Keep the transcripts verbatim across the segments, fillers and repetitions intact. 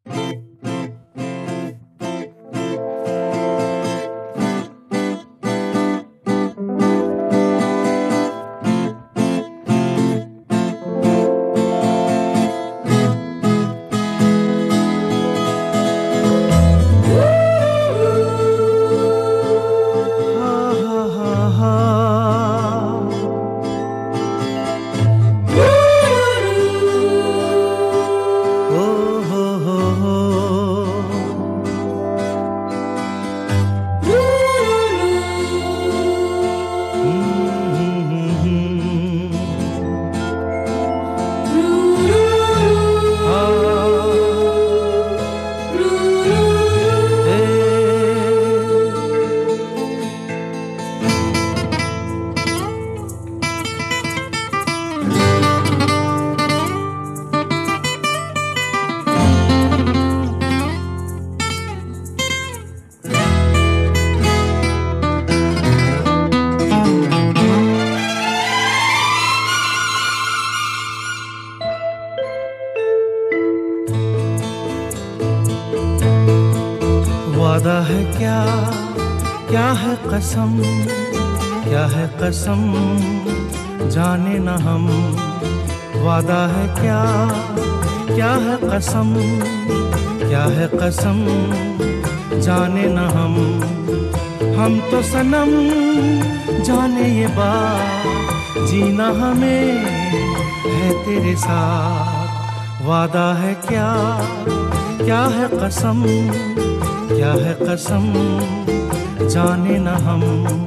वादा है क्या, क्या है कसम, क्या है कसम जाने न हम। वादा है क्या, क्या है कसम, क्या है कसम जाने न हम। हम तो सनम जाने ये बात, जीना हमें है तेरे साथ। वादा है क्या, क्या है कसम, क्या है कसम जाने न हम।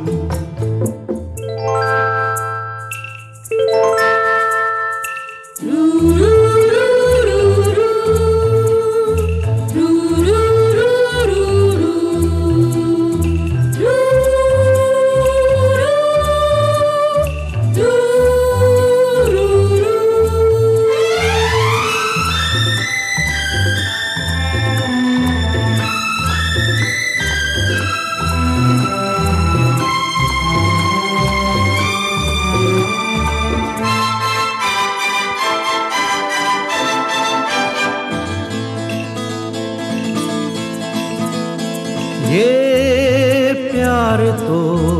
ये प्यार तो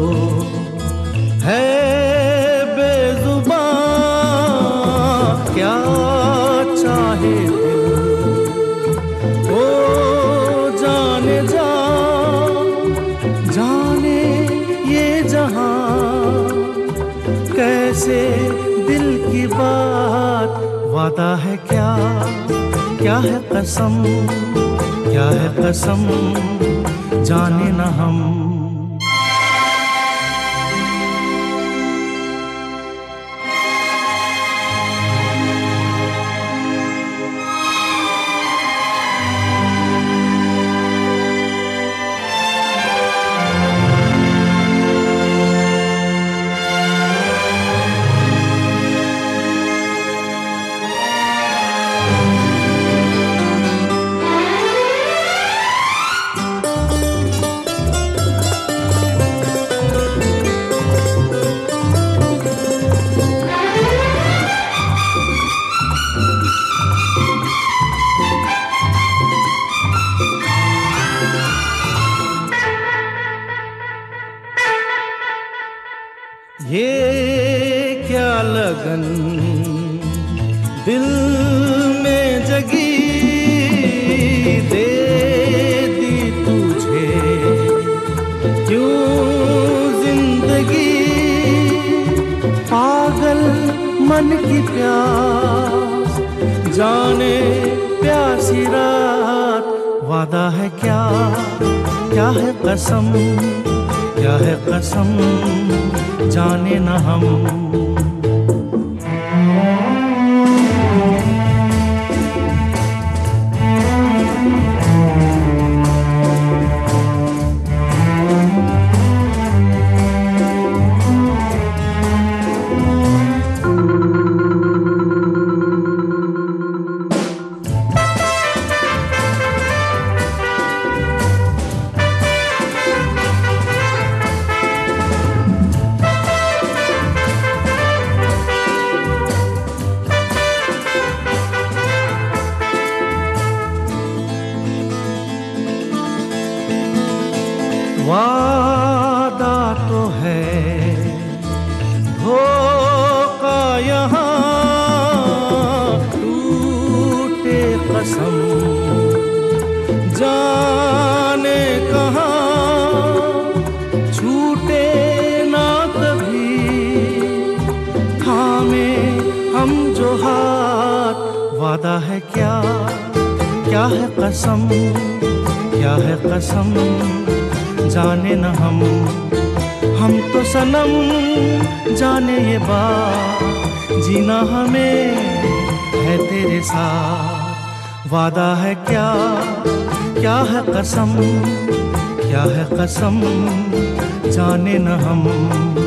है बेजुबां, क्या चाहे दिल ओ जाने जा, जाने ये जहां कैसे दिल की बात। वादा है क्या, क्या है कसम, क्या है कसम जाने न हम। ये क्या लगन दिल में जगी, दे दी तुझे क्यों जिंदगी। पागल मन की प्यास जाने प्यासी रात। वादा है क्या, क्या है कसम, क्या है कसम जाने न हम। वादा तो है धोखा यहाँ, टूटे कसम जाने कहाँ, छूटे ना कभी थामे हम जो हाथ। वादा है क्या, क्या है कसम, क्या है कसम जाने न हम। हम तो सनम जाने ये बात, जीना हमें है तेरे साथ। वादा है क्या, क्या है कसम, क्या है कसम जाने न हम।